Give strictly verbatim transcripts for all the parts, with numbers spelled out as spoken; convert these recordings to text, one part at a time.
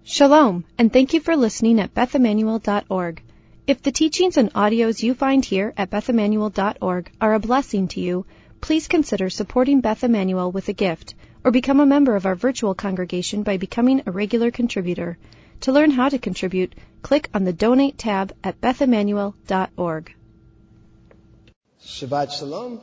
Shalom, and thank you for listening at Beth Emanuel dot org. If the teachings and audios you find here at Beth Emanuel dot org are a blessing to you, please consider supporting Beth Emanuel with a gift, or become a member of our virtual congregation by becoming a regular contributor. To learn how to contribute, click on the Donate tab at Beth Emanuel dot org. Shabbat Shalom.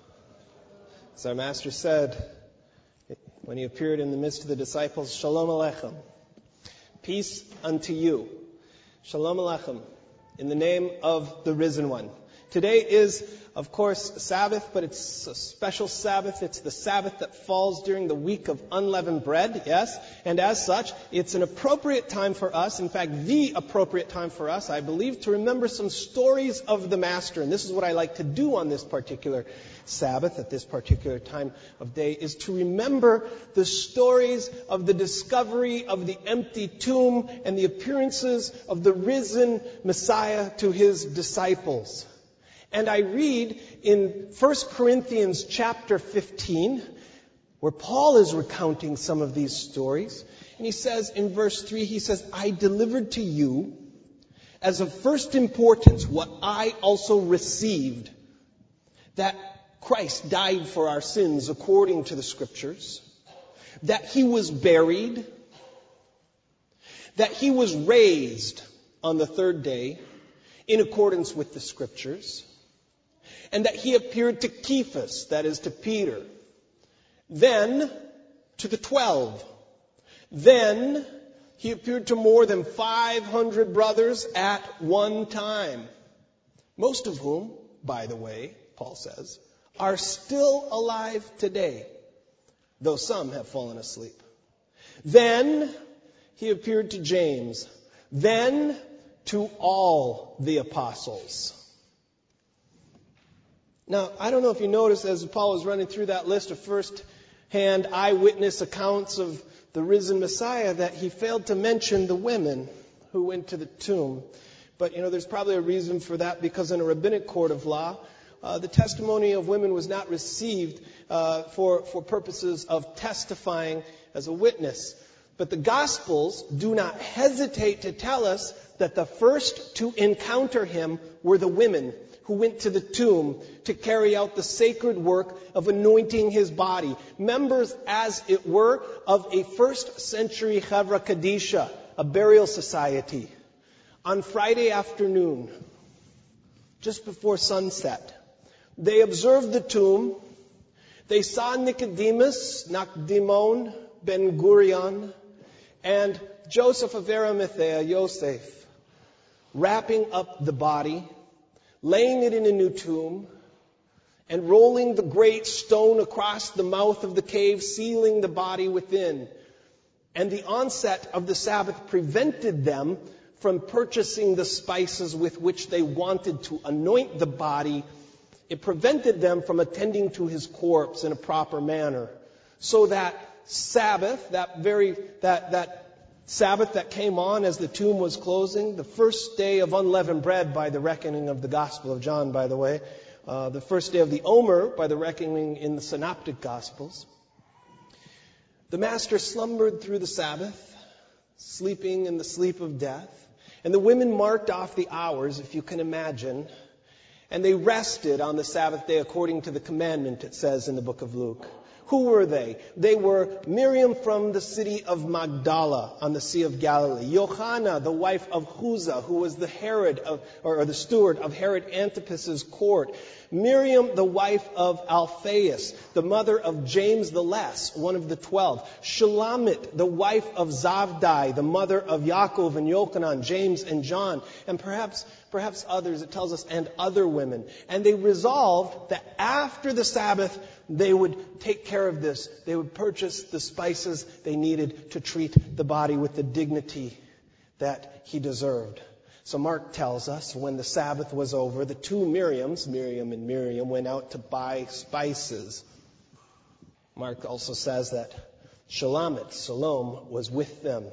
As our Master said when he appeared in the midst of the disciples, Shalom Aleichem. Peace unto you. Shalom Aleichem. In the name of the Risen One. Today is, of course, Sabbath, but it's a special Sabbath. It's the Sabbath that falls during the week of unleavened bread, yes? And as such, it's an appropriate time for us, in fact, the appropriate time for us, I believe, to remember some stories of the Master. And this is what I like to do on this particular Sabbath, at this particular time of day, is to remember the stories of the discovery of the empty tomb and the appearances of the risen Messiah to his disciples. And I read in First Corinthians chapter fifteen, where Paul is recounting some of these stories. And he says in verse three, he says, I delivered to you as of first importance what I also received, that Christ died for our sins according to the Scriptures, that he was buried, that he was raised on the third day in accordance with the Scriptures, and that he appeared to Cephas, that is to Peter, then to the twelve. Then he appeared to more than five hundred brothers at one time, most of whom, by the way, Paul says, are still alive today, though some have fallen asleep. Then he appeared to James, then to all the apostles. Now, I don't know if you noticed as Paul was running through that list of first-hand eyewitness accounts of the risen Messiah that he failed to mention the women who went to the tomb. But, you know, there's probably a reason for that, because in a rabbinic court of law, uh, the testimony of women was not received uh, for, for purposes of testifying as a witness. But the Gospels do not hesitate to tell us that the first to encounter him were the women who went to the tomb to carry out the sacred work of anointing his body. Members, as it were, of a first century Chevra Kadisha, a burial society. On Friday afternoon, just before sunset, they observed the tomb. They saw Nicodemus, Nakdimon, Ben Gurion, and Joseph of Arimathea, Yosef, wrapping up the body, laying it in a new tomb, and rolling the great stone across the mouth of the cave, sealing the body within. And the onset of the Sabbath prevented them from purchasing the spices with which they wanted to anoint the body. It prevented them from attending to his corpse in a proper manner. So that Sabbath, that very, that, that Sabbath that came on as the tomb was closing, the first day of unleavened bread by the reckoning of the Gospel of John, by the way, uh, the first day of the Omer by the reckoning in the Synoptic Gospels. The Master slumbered through the Sabbath, sleeping in the sleep of death, and the women marked off the hours, if you can imagine, and they rested on the Sabbath day according to the commandment, it says in the book of Luke. Who were they? They were Miriam from the city of Magdala on the Sea of Galilee. Johanna, the wife of Chuza, who was the Herod of, or the steward of Herod Antipas's court. Miriam, the wife of Alphaeus, the mother of James the Less, one of the twelve. Shulamit, the wife of Zavdai, the mother of Yaakov and Yochanan, James and John, and perhaps perhaps others, it tells us, and other women. And they resolved that after the Sabbath, they would take care of this. They would purchase the spices they needed to treat the body with the dignity that he deserved. So Mark tells us when the Sabbath was over, the two Miriams, Miriam and Miriam, went out to buy spices. Mark also says that Shulamit, Salome, was with them.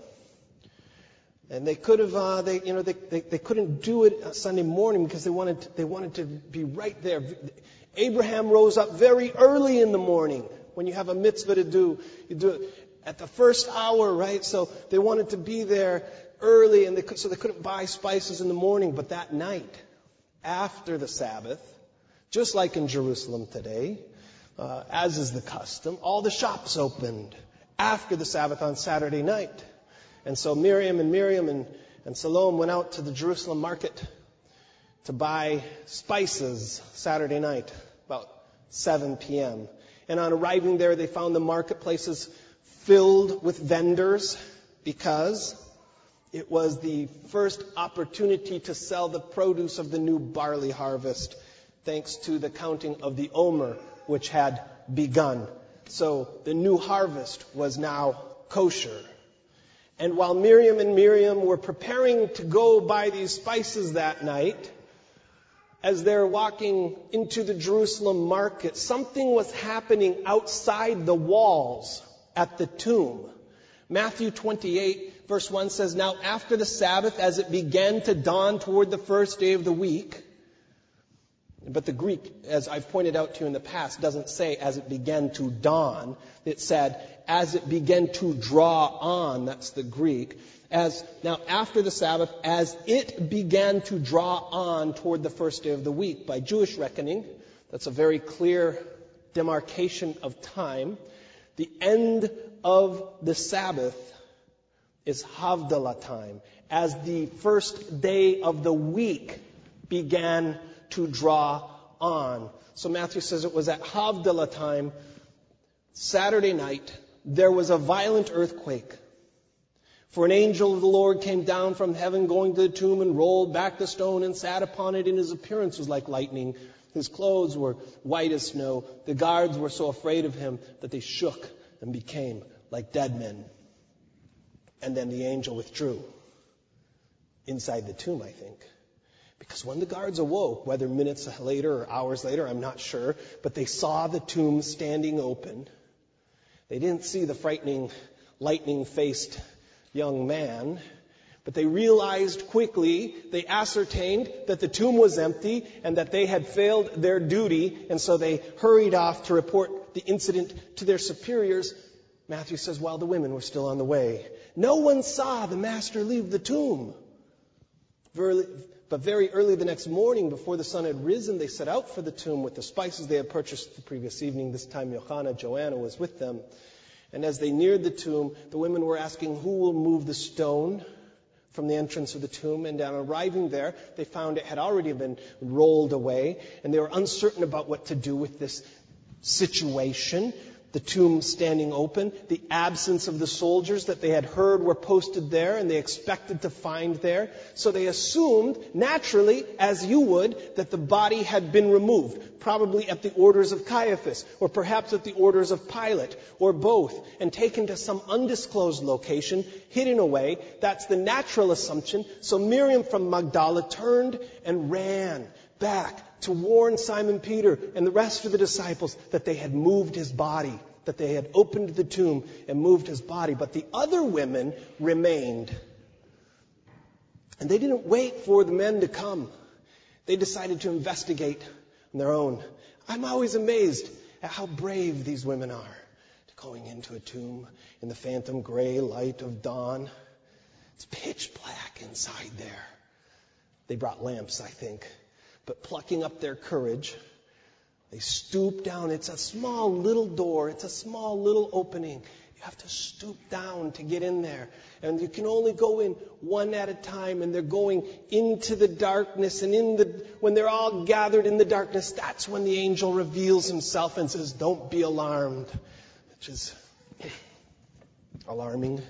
And they could have, uh, they, you know, they, they, they couldn't do it Sunday morning because they wanted, to, they wanted to be right there. Abraham rose up very early in the morning. When you have a mitzvah to do, you do it. at the first hour, right? So they wanted to be there early, and they could, so they couldn't buy spices in the morning. But that night, after the Sabbath, just like in Jerusalem today, uh, as is the custom, all the shops opened after the Sabbath on Saturday night. And so Miriam and Miriam and, and Salome went out to the Jerusalem market to buy spices Saturday night, about seven p.m. And on arriving there, they found the marketplaces filled with vendors because it was the first opportunity to sell the produce of the new barley harvest, thanks to the counting of the Omer, which had begun. So the new harvest was now kosher. And while Miriam and Miriam were preparing to go buy these spices that night, as they're walking into the Jerusalem market, something was happening outside the walls at the tomb. Matthew twenty-eight, verse one says, "Now after the Sabbath, as it began to dawn toward the first day of the week," but the Greek, as I've pointed out to you in the past, doesn't say as it began to dawn. It said as it began to draw on. That's the Greek. As now after the Sabbath, as it began to draw on toward the first day of the week. By Jewish reckoning, that's a very clear demarcation of time. The end of the Sabbath is Havdalah time, as the first day of the week began to draw on. So Matthew says it was at Havdalah time, Saturday night, there was a violent earthquake. For an angel of the Lord came down from heaven, going to the tomb, and rolled back the stone and sat upon it, and his appearance was like lightning. His clothes were white as snow. The guards were so afraid of him that they shook and became like dead men. And then the angel withdrew inside the tomb, I think. Because when the guards awoke, whether minutes later or hours later, I'm not sure, but they saw the tomb standing open. They didn't see the frightening, lightning-faced young man, but they realized quickly, they ascertained that the tomb was empty and that they had failed their duty, and so they hurried off to report the incident to their superiors. Matthew says, while the women were still on the way. No one saw the master leave the tomb. But very early the next morning, before the sun had risen, they set out for the tomb with the spices they had purchased the previous evening. This time Johanna, Joanna, was with them. And as they neared the tomb, the women were asking, who will move the stone from the entrance of the tomb? And on arriving there, they found it had already been rolled away, and they were uncertain about what to do with this situation. The tomb standing open, the absence of the soldiers that they had heard were posted there and they expected to find there. So they assumed, naturally, as you would, that the body had been removed, probably at the orders of Caiaphas, or perhaps at the orders of Pilate, or both, and taken to some undisclosed location, hidden away. That's the natural assumption. So Miriam from Magdala turned and ran back to warn Simon Peter and the rest of the disciples that they had moved his body, that they had opened the tomb and moved his body. But the other women remained. And they didn't wait for the men to come. They decided to investigate on their own. I'm always amazed at how brave these women are, going into a tomb in the phantom gray light of dawn. It's pitch black inside there. They brought lamps, I think. But plucking up their courage, they stoop down. It's a small little door. It's a small little opening. You have to stoop down to get in there. And you can only go in one at a time. And they're going into the darkness. And in the when they're all gathered in the darkness, that's when the angel reveals himself and says, "Don't be alarmed." Which is alarming.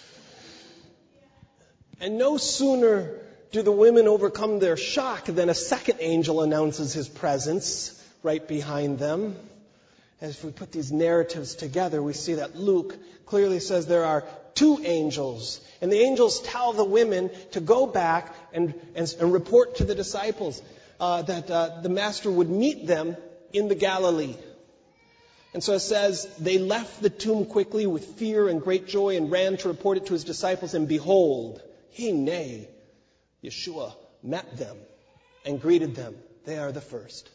And no sooner do the women overcome their shock than a second angel announces his presence right behind them. As we put these narratives together, we see that Luke clearly says there are two angels. And the angels tell the women to go back and, and, and report to the disciples uh, that uh, the Master would meet them in the Galilee. And so it says, they left the tomb quickly with fear and great joy and ran to report it to his disciples. And behold, Hine, Yeshua, met them and greeted them. They are the first.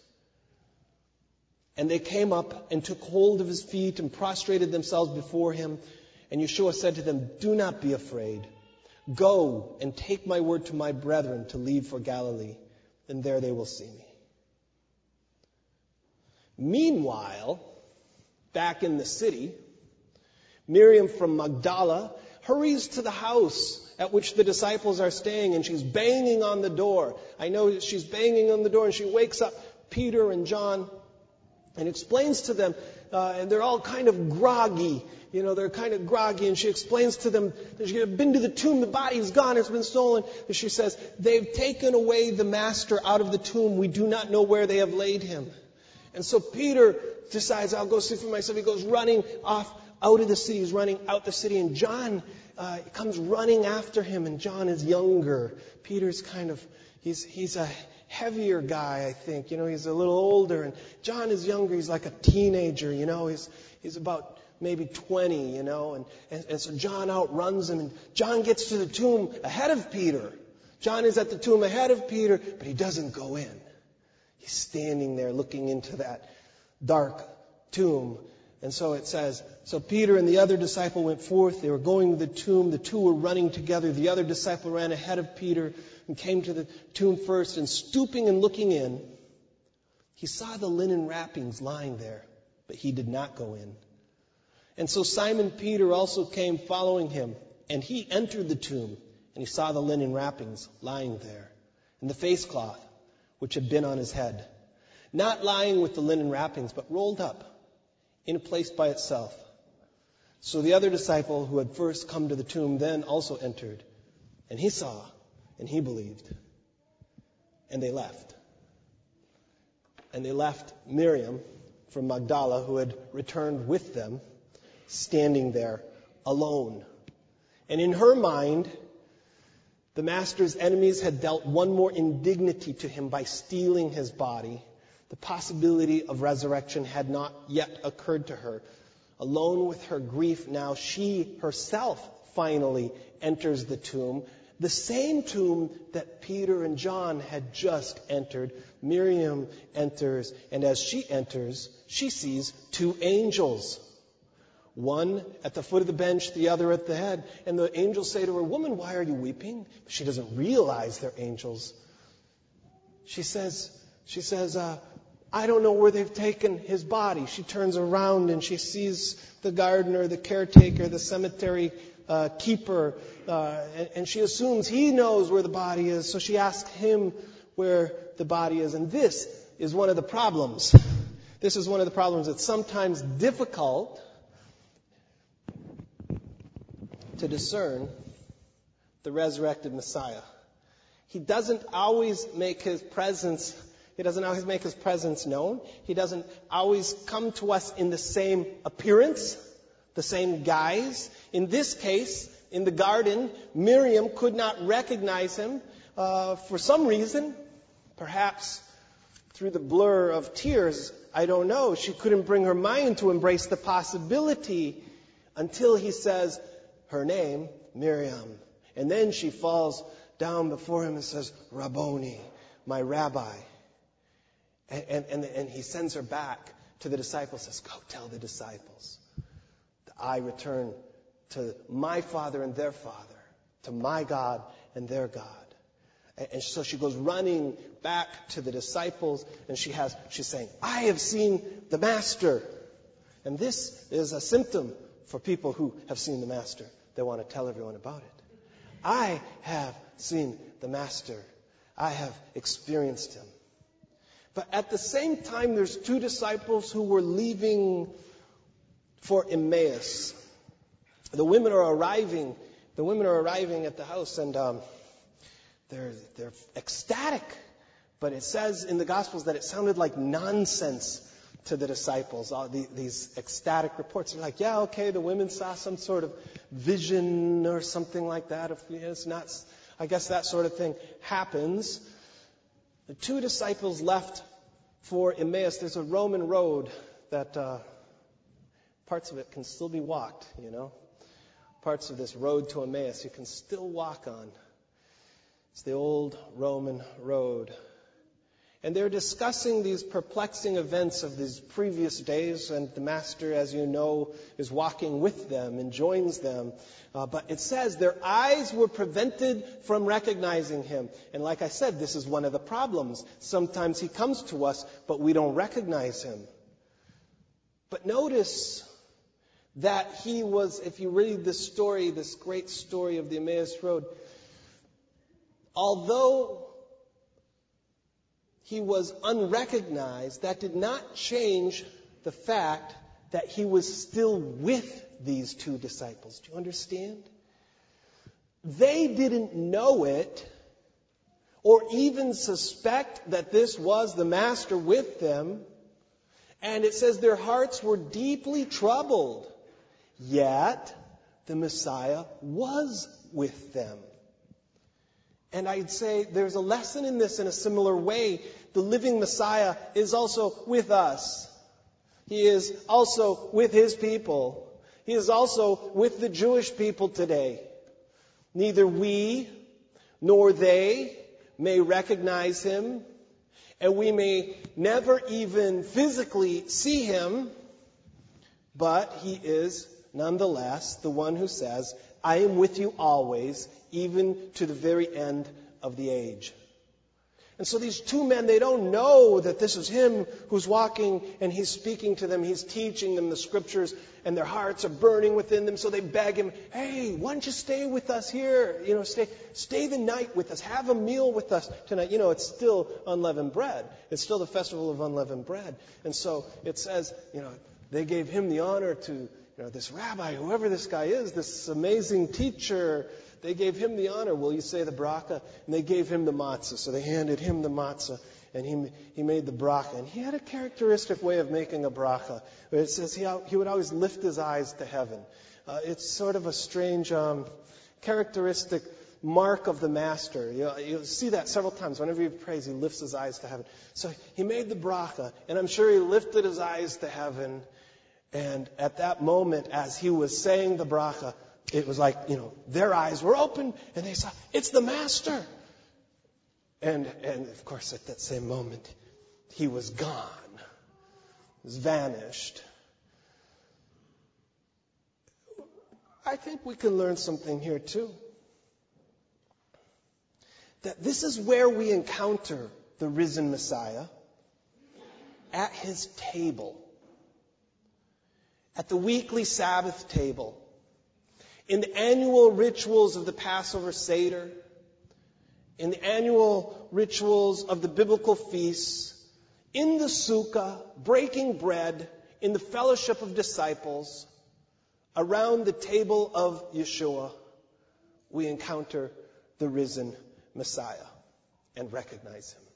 And they came up and took hold of his feet and prostrated themselves before him. And Yeshua said to them, "Do not be afraid. Go and take my word to my brethren to leave for Galilee, and there they will see me." Meanwhile, back in the city, Miriam from Magdala hurries to the house at which the disciples are staying, and she's banging on the door. I know she's banging on the door, and she wakes up Peter and John and explains to them, uh, and they're all kind of groggy. You know, they're kind of groggy, and she explains to them that she's been to the tomb, the body's gone, it's been stolen. And she says, "They've taken away the master out of the tomb. We do not know where they have laid him." And so Peter decides, "I'll go see for myself." He goes running off out of the city. He's running out the city, and John uh, comes running after him, and John is younger. Peter's kind of, he's he's a heavier guy, I think. You know, he's a little older, and John is younger. He's like a teenager, you know. He's he's about maybe twenty, you know, and, and, and so John outruns him, and John gets to the tomb ahead of Peter. John is at the tomb ahead of Peter, but he doesn't go in. He's standing there looking into that dark tomb. And so it says, so Peter and the other disciple went forth. They were going to the tomb. The two were running together. The other disciple ran ahead of Peter and came to the tomb first, and stooping and looking in, he saw the linen wrappings lying there, but he did not go in. And so Simon Peter also came following him, and he entered the tomb, and he saw the linen wrappings lying there, and the face cloth which had been on his head, not lying with the linen wrappings, but rolled up in a place by itself. So the other disciple who had first come to the tomb then also entered, and he saw, and he believed. And they left. And they left Miriam from Magdala, who had returned with them, standing there alone. And in her mind, the master's enemies had dealt one more indignity to him by stealing his body. The possibility of resurrection had not yet occurred to her. Alone with her grief now, she herself finally enters the tomb, the same tomb that Peter and John had just entered. Miriam enters, and as she enters, she sees two angels. One at the foot of the bench, the other at the head. And the angels say to her, "Woman, why are you weeping?" But she doesn't realize they're angels. She says, she says, uh, "I don't know where they've taken his body." She turns around and she sees the gardener, the caretaker, the cemetery uh, keeper, uh, and, and she assumes he knows where the body is. So she asks him where the body is. And this is one of the problems. This is one of the problems. It's sometimes difficult to discern the resurrected Messiah. He doesn't always make his presence, he doesn't always make his presence known. He doesn't always come to us in the same appearance, the same guise. In this case, in the garden, Miriam could not recognize him uh, for some reason, perhaps through the blur of tears. I don't know. She couldn't bring her mind to embrace the possibility until he says her name, Miriam. And then she falls down before him and says, "Rabboni, my rabbi." And, and, and, and he sends her back to the disciples, says, "Go tell the disciples that I return to my Father and their Father, to my God and their God." And, and so she goes running back to the disciples, and she has, she's saying, "I have seen the Master." And this is a symptom for people who have seen the Master. They want to tell everyone about it. I have seen the Master. I have experienced him. But at the same time, there's two disciples who were leaving for Emmaus. The women are arriving. The women are arriving at the house, and um, they're they're ecstatic. But it says in the Gospels that it sounded like nonsense to the disciples. All the, these ecstatic reports are like, yeah, okay, the women saw some sort of vision or something like that. If it's not, I guess that sort of thing happens. The two disciples left for Emmaus. There's a Roman road that uh, parts of it can still be walked, you know. Parts of this road to Emmaus you can still walk on. It's the old Roman road. And they're discussing these perplexing events of these previous days, and the Master, as you know, is walking with them and joins them. Uh, but it says their eyes were prevented from recognizing him. And like I said, this is one of the problems. Sometimes he comes to us, but we don't recognize him. But notice that he was, if you read this story, this great story of the Emmaus Road, although he was unrecognized, that did not change the fact that he was still with these two disciples. Do you understand? They didn't know it or even suspect that this was the Master with them. And it says their hearts were deeply troubled. Yet the Messiah was with them. And I'd say there's a lesson in this in a similar way. The living Messiah is also with us. He is also with his people. He is also with the Jewish people today. Neither we nor they may recognize him, and we may never even physically see him, but he is nonetheless the one who says, I am with you always, even to the very end of the age. And so these two men, they don't know that this is him who's walking and he's speaking to them. He's teaching them the scriptures and their hearts are burning within them. So they beg him, hey, why don't you stay with us here? You know, stay, stay the night with us. Have a meal with us tonight. You know, it's still unleavened bread. It's still the festival of unleavened bread. And so it says, you know, they gave him the honor to, you know, this rabbi, whoever this guy is, this amazing teacher. They gave him the honor. Will you say the bracha? And they gave him the matzah. So they handed him the matzah, and he he made the bracha. And he had a characteristic way of making a bracha. It says he he would always lift his eyes to heaven. Uh, it's sort of a strange um, characteristic mark of the Master. You know, you'll see that several times. Whenever he prays, he lifts his eyes to heaven. So he made the bracha, and I'm sure he lifted his eyes to heaven. And at that moment, as he was saying the bracha, it was like, you know, their eyes were open and they saw, it's the Master. And, and of course, at that same moment, he was gone. He was vanished. I think we can learn something here too. That this is where we encounter the risen Messiah, at his table. At the weekly Sabbath table. In the annual rituals of the Passover Seder, in the annual rituals of the biblical feasts, in the sukkah, breaking bread, in the fellowship of disciples, around the table of Yeshua, we encounter the risen Messiah and recognize him.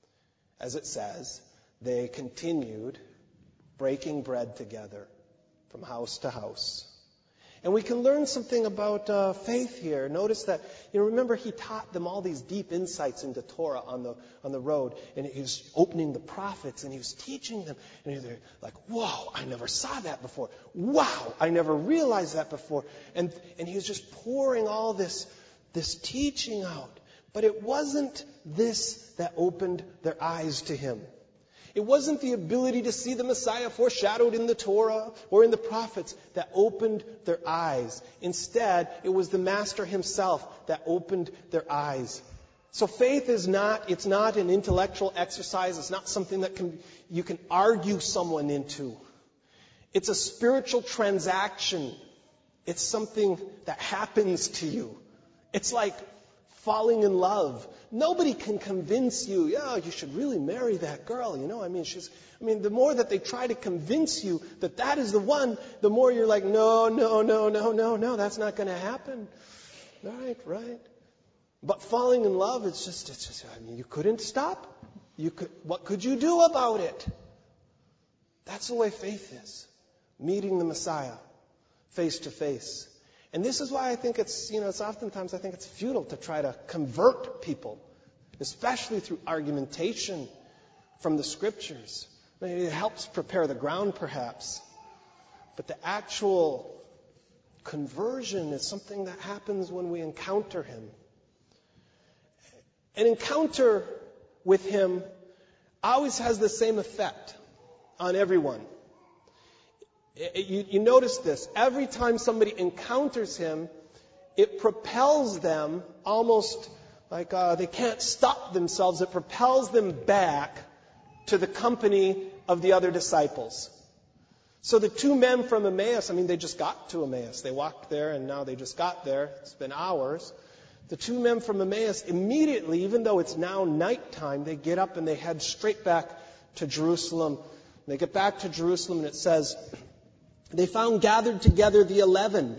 As it says, they continued breaking bread together from house to house. And we can learn something about uh, faith here. Notice that, you know, remember he taught them all these deep insights into Torah on the on the road. And he was opening the prophets and he was teaching them. And they're like, whoa, I never saw that before. Wow, I never realized that before. And and he was just pouring all this, this teaching out. But it wasn't this that opened their eyes to him. It wasn't the ability to see the Messiah foreshadowed in the Torah or in the prophets that opened their eyes. Instead, it was the Master himself that opened their eyes. So faith is not, it's not an intellectual exercise. It's not something that can, you can argue someone into. It's a spiritual transaction. It's something that happens to you. It's like falling in love. Nobody can convince you, yeah, you should really marry that girl. You know, I mean, she's, I mean, the more that they try to convince you that that is the one, the more you're like, no, no, no, no, no, no, that's not going to happen. Right, right. But falling in love, it's just, it's just, I mean, you couldn't stop. You could, what could you do about it? That's the way faith is. Meeting the Messiah face to face. And this is why I think it's, you know, it's oftentimes I think it's futile to try to convert people, especially through argumentation from the Scriptures. I mean, it helps prepare the ground, perhaps. But the actual conversion is something that happens when we encounter him. An encounter with him always has the same effect on everyone. You, you notice this. Every time somebody encounters him, it propels them almost like uh, they can't stop themselves. It propels them back to the company of the other disciples. So the two men from Emmaus, I mean, they just got to Emmaus. They walked there and now they just got there. It's been hours. The two men from Emmaus immediately, even though it's now nighttime, they get up and they head straight back to Jerusalem. They get back to Jerusalem and it says, they found gathered together the eleven.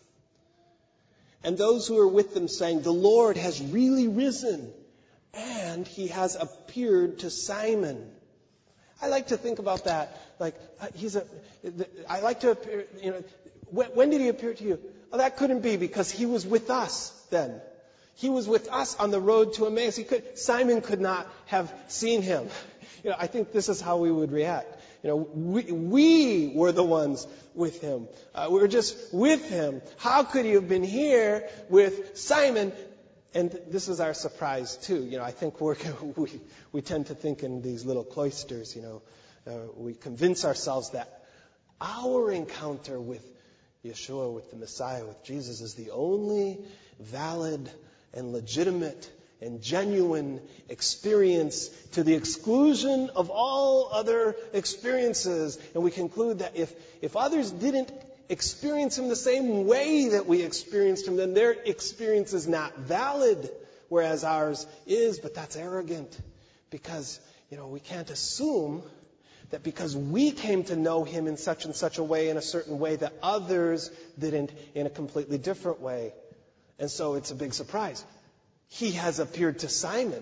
And those who were with them saying, the Lord has really risen and he has appeared to Simon. I like to think about that. Like, he's a, I like to appear, you know, when, when did he appear to you? Oh, that couldn't be because he was with us then. He was with us on the road to Emmaus. He could, Simon could not have seen him. You know, I think this is how we would react. You know, we, we were the ones with him. Uh, we were just with him. How could he have been here with Simon? And this is our surprise too. You know, I think we're, we we tend to think in these little cloisters. You know, uh, we convince ourselves that our encounter with Yeshua, with the Messiah, with Jesus, is the only valid and legitimate and genuine experience to the exclusion of all other experiences. And we conclude that if if others didn't experience him the same way that we experienced him, then their experience is not valid, whereas ours is. But that's arrogant, because, you know, we can't assume that because we came to know him in such and such a way, in a certain way, that others didn't in a completely different way. And so it's a big surprise. He has appeared to Simon.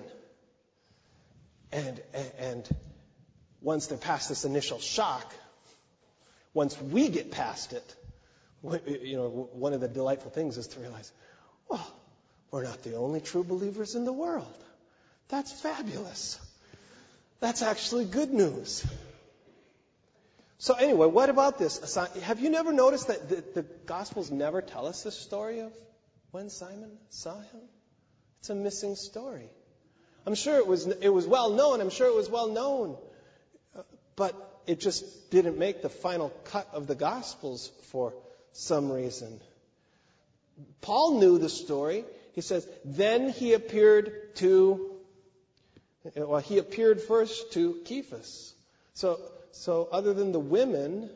And, and, and once they're past this initial shock, once we get past it, you know, one of the delightful things is to realize, oh, we're not the only true believers in the world. That's fabulous. That's actually good news. So anyway, what about this? Have you never noticed that the, the Gospels never tell us this story of when Simon saw him? It's a missing story. I'm sure it was it was well known. I'm sure it was well known. Uh, but it just didn't make the final cut of the Gospels for some reason. Paul knew the story. He says, then he appeared to, well, he appeared first to Cephas. So, so other than the women,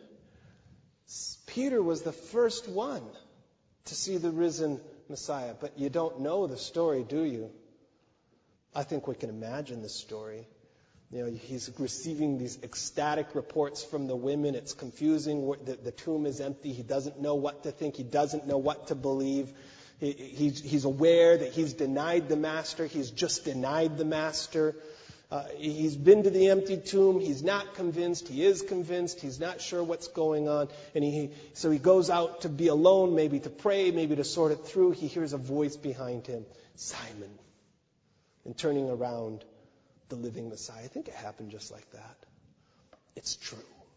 Peter was the first one to see the risen Messiah. But you don't know the story, do you? I think we can imagine the story. You know, he's receiving these ecstatic reports from the women. It's confusing. The, the tomb is empty. He doesn't know what to think. He doesn't know what to believe. He, he's, he's aware that he's denied the Master. He's just denied the Master. Uh, he's been to the empty tomb. He's not convinced. He is convinced. He's not sure what's going on. And he, so he goes out to be alone, maybe to pray, maybe to sort it through. He hears a voice behind him, Simon. And turning around, the living Messiah. I think it happened just like that. It's true.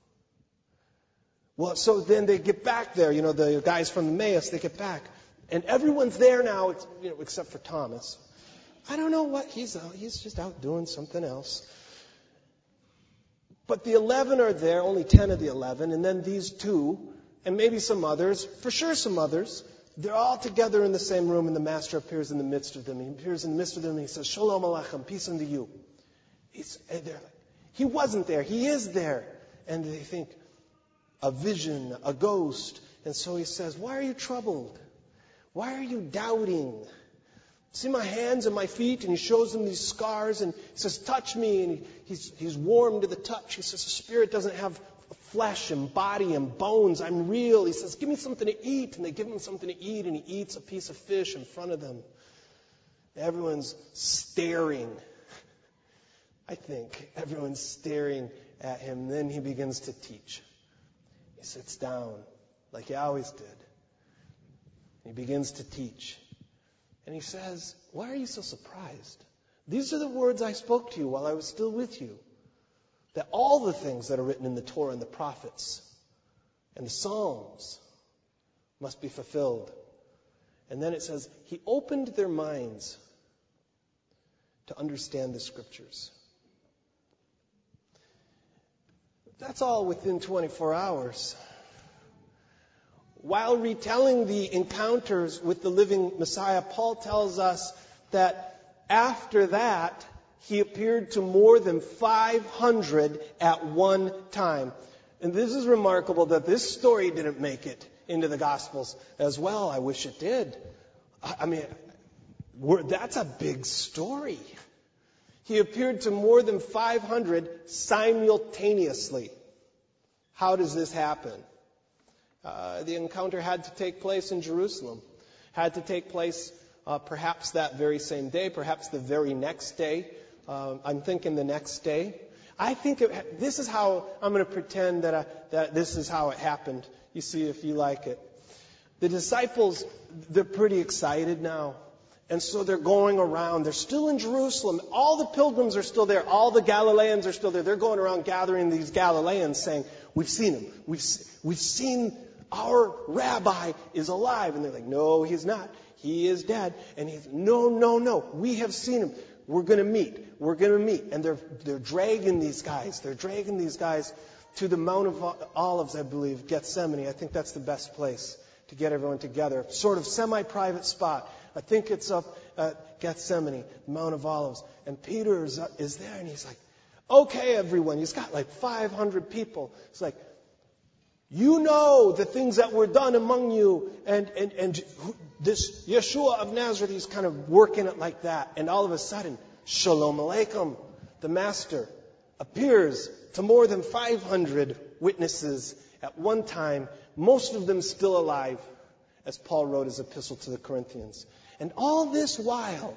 Well, so then they get back there. You know, the guys from Emmaus, they get back. And everyone's there now, you know, except for Thomas. I don't know what he's out. He's just out doing something else. But the eleven are there, only ten of the eleven, and then these two, and maybe some others, for sure some others. They're all together in the same room, and the Master appears in the midst of them. He appears in the midst of them, and he says, Shalom Aleichem, peace unto you. He's, and they're like, he wasn't there. He is there. And they think, a vision, a ghost. And so he says, why are you troubled? Why are you doubting? See my hands and my feet? And he shows them these scars, and he says, touch me. And he, he's, he's warm to the touch. He says, the spirit doesn't have flesh and body and bones. I'm real. He says, give me something to eat. And they give him something to eat, and he eats a piece of fish in front of them. Everyone's staring. I think everyone's staring at him. Then he begins to teach. He sits down like he always did. He begins to teach. And he says, why are you so surprised? These are the words I spoke to you while I was still with you. That all the things that are written in the Torah and the prophets and the Psalms must be fulfilled. And then it says, he opened their minds to understand the Scriptures. That's all within twenty-four hours. While retelling the encounters with the living Messiah, Paul tells us that after that, he appeared to more than five hundred at one time. And this is remarkable that this story didn't make it into the Gospels as well. I wish it did. I mean, we're, that's a big story. He appeared to more than five hundred simultaneously. How does this happen? Uh, the encounter had to take place in Jerusalem. Had to take place uh, perhaps that very same day, perhaps the very next day. Uh, I'm thinking the next day. I think it, this is how I'm going to pretend that, I, that this is how it happened. You see if you like it. The disciples, they're pretty excited now. And so they're going around. They're still in Jerusalem. All the pilgrims are still there. All the Galileans are still there. They're going around gathering these Galileans saying, we've seen him. We've, we've seen our rabbi is alive. And they're like, no, he's not. He is dead. And he's, no, no, no. We have seen him. We're going to meet. We're going to meet. And they're, they're dragging these guys. They're dragging these guys to the Mount of Olives, I believe, Gethsemane. I think that's the best place to get everyone together. Sort of semi-private spot. I think it's up at Gethsemane, Mount of Olives. And Peter is, is there, and he's like, okay, everyone. He's got like five hundred people. It's like, you know the things that were done among you. And, and, and this Yeshua of Nazareth, he's kind of working it like that. And all of a sudden, Shalom Aleichem, the Master, appears to more than five hundred witnesses at one time, most of them still alive, as Paul wrote his epistle to the Corinthians. And all this while,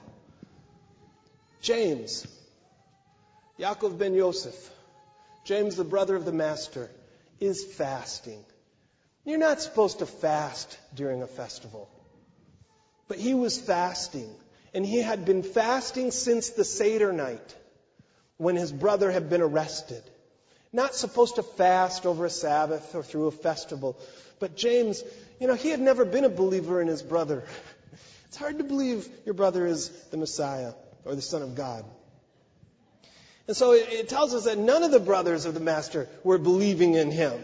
James, Yaakov ben Yosef, James, the brother of the Master, is fasting. You're not supposed to fast during a festival. But he was fasting. And he had been fasting since the Seder night, when his brother had been arrested. Not supposed to fast over a Sabbath or through a festival. But James, you know, he had never been a believer in his brother. It's hard to believe your brother is the Messiah or the Son of God. And so it, it tells us that none of the brothers of the Master were believing in him.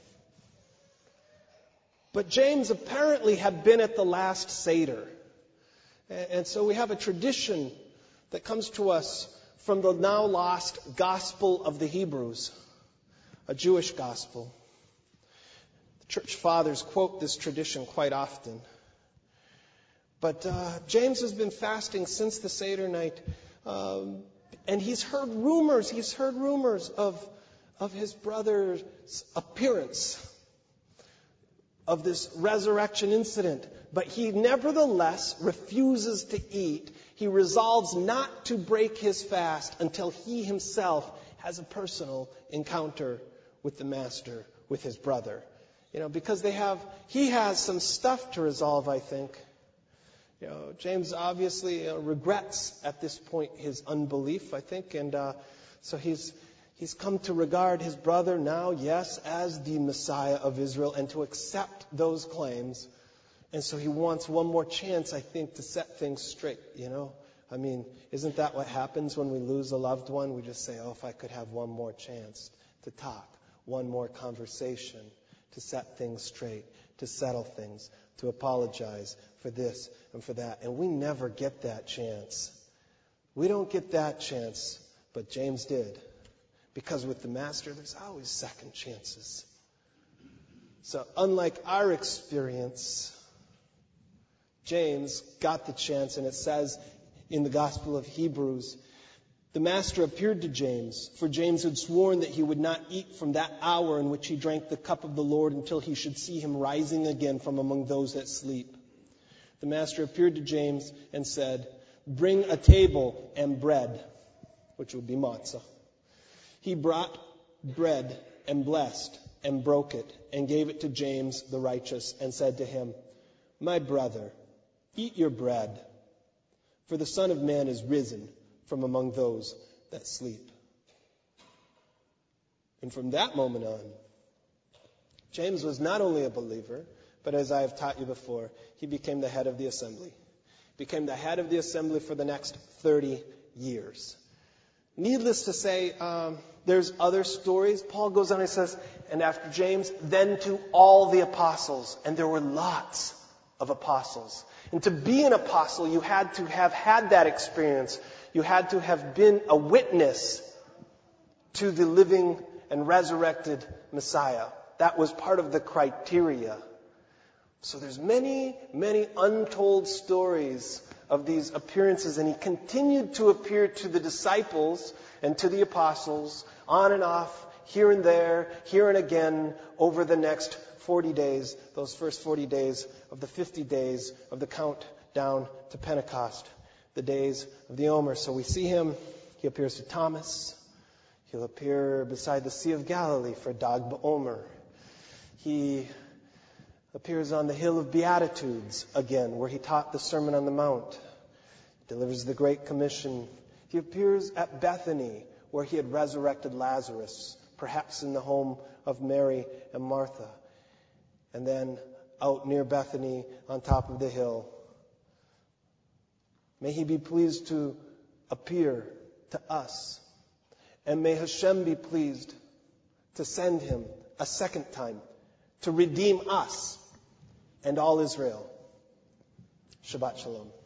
But James apparently had been at the last Seder. And, and so we have a tradition that comes to us from the now lost Gospel of the Hebrews, a Jewish gospel. The church fathers quote this tradition quite often. But uh, James has been fasting since the Seder night, um, and he's heard rumors. He's heard rumors of of his brother's appearance, of this resurrection incident. But he nevertheless refuses to eat. He resolves not to break his fast until he himself has a personal encounter with the Master, with his brother. You know, because they have, he has some stuff to resolve, I think. You know, James obviously uh, regrets at this point his unbelief, I think, and uh, so he's he's come to regard his brother now, yes, as the Messiah of Israel, and to accept those claims. And so he wants one more chance, I think, to set things straight. You know, I mean, isn't that what happens when we lose a loved one? We just say, "Oh, if I could have one more chance to talk, one more conversation, to set things straight, to settle things, to apologize for this and for that." And we never get that chance. We don't get that chance, but James did. Because with the Master, there's always second chances. So unlike our experience, James got the chance, and it says in the Gospel of Hebrews, the Master appeared to James, for James had sworn that he would not eat from that hour in which he drank the cup of the Lord until he should see him rising again from among those that sleep. The Master appeared to James and said, "Bring a table and bread," which would be matzah. He brought bread and blessed and broke it and gave it to James the righteous and said to him, "My brother, eat your bread, for the Son of Man is risen from among those that sleep." And from that moment on, James was not only a believer, but as I have taught you before, he became the head of the assembly. Became the head of the assembly for the next thirty years. Needless to say, um, there's other stories. Paul goes on and says, and after James, then to all the apostles. And there were lots of apostles. And to be an apostle, you had to have had that experience. You had to have been a witness to the living and resurrected Messiah. That was part of the criteria. So there's many, many untold stories of these appearances, and he continued to appear to the disciples and to the apostles on and off, here and there, here and again, over the next forty days, those first forty days of the fifty days of the countdown to Pentecost, the days of the Omer. So we see him, he appears to Thomas, he'll appear beside the Sea of Galilee for Dag BaOmer. He appears on the Hill of Beatitudes again, where he taught the Sermon on the Mount, delivers the Great Commission. He appears at Bethany, where he had resurrected Lazarus, perhaps in the home of Mary and Martha. And then out near Bethany, on top of the hill. May he be pleased to appear to us. And may Hashem be pleased to send him a second time to redeem us and all Israel. Shabbat Shalom.